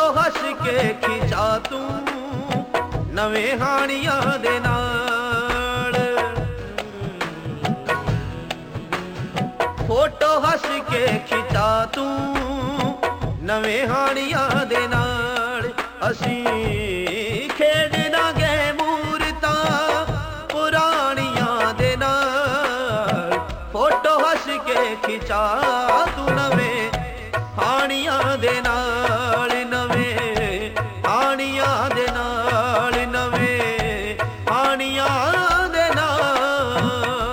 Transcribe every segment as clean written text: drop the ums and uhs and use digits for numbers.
Photo हस के खिंचा तू नवे हानियां दे नाल। फोटो हस के खिंचा तू नवे हानियां दे नाल। असी खेड लांगे मूरतां पुरानियां दे नाल। फोटो हस के खिंचा तू नवे हानियां दे नाल। नवे हानियां दे नाल, नवे हानियां दे नाल।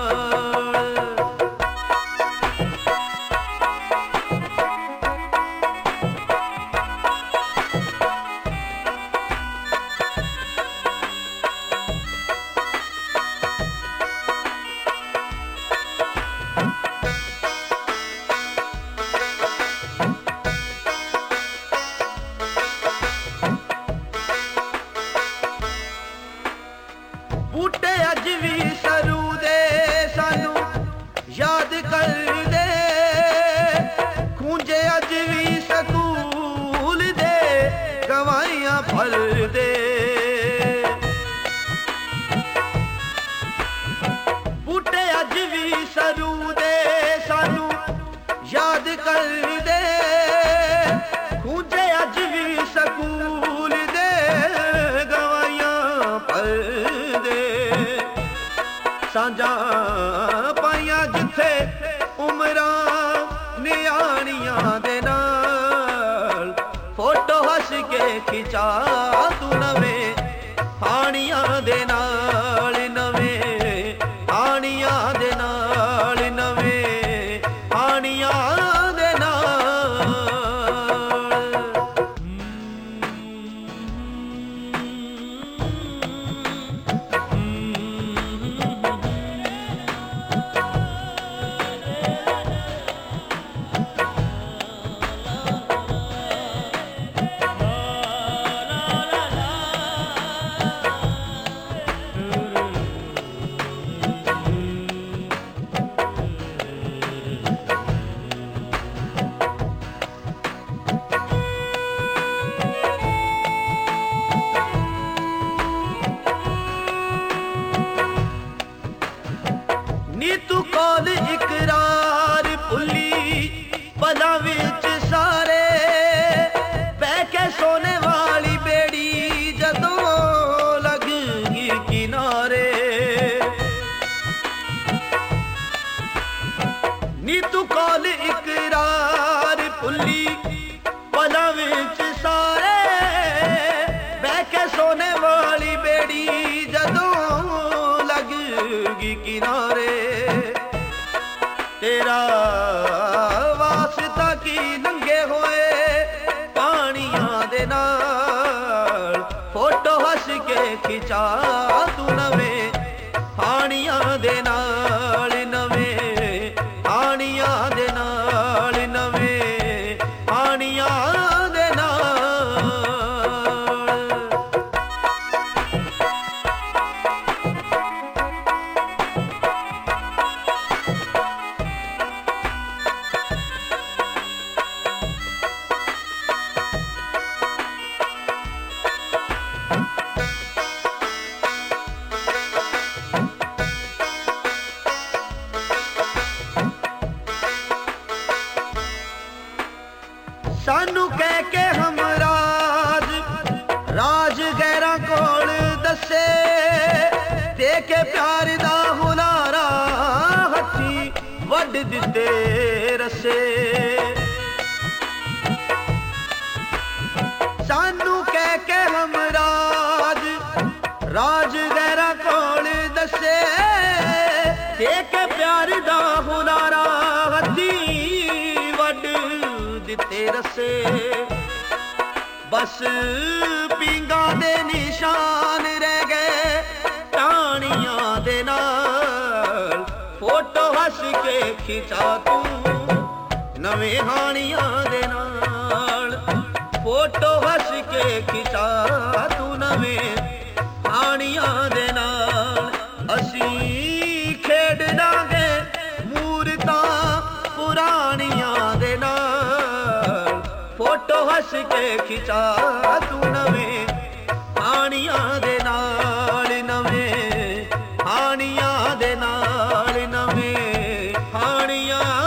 बूटे अज भी सरू दे सानू याद करदे। खूंजे अज भी सकूल दे गवाइयां भरदे। बूटे अज भी सरू दे सानू याद करदे। खूंजे अज भी सकूल दे गवाइयां भरदे। सांझा पाइयां जिथे उमरां नियाणियां दे नाल। फोटो हस के खिंचा तू नवे हानियां दे नाल। नवे हानियां दे नाल, नवे हानियां दे नाल। नी तू कौल इकरार भुली पलां विच सारे। बह के सोने वाली बेड़ी जदों लगगी किनारे। नी तू कौल इकरार भुली पलां विच सारे। बह के सोने वाली बेड़ी जदों लगगी किनारे। तेरा वास्ता की नंगे होए पानियां दे नाल। फोटो हस के खिंचा तू नवे हानियां दे नाल। नवे हानियां दे नाल, नवे हानियां दे नाल। सानू कह के हमराज राज गैरां कोल दसे। दे के प्यार दा हुलारा हथी वड दिते रसे। सानू कह के हमराज राज गैरां कोल दसे। दे के प्यार दा हुलारा हथी वड दिते रसे। बस पींगा दे निशान रह गए टाणियां दे नाल। फोटो हस के खिंचा तू नवे हानियां दे नाल। फोटो हस के खिंचा तू नवे हानियां दे नाल। असी खेड लांगे मूरतां पुरानियां दे नाल। फोटो ਫੋਟੋ ਹੱਸ ਕੇ ਖਿਚਾ ਤੂੰ ਨਵੇਂ ਹਾਣੀਆਂ ਦੇ ਨਾਲ, ਨਵੇਂ ਹਾਣੀਆਂ ਦੇ ਨਾਲ, ਨਵੇਂ ਹਾਣੀਆਂ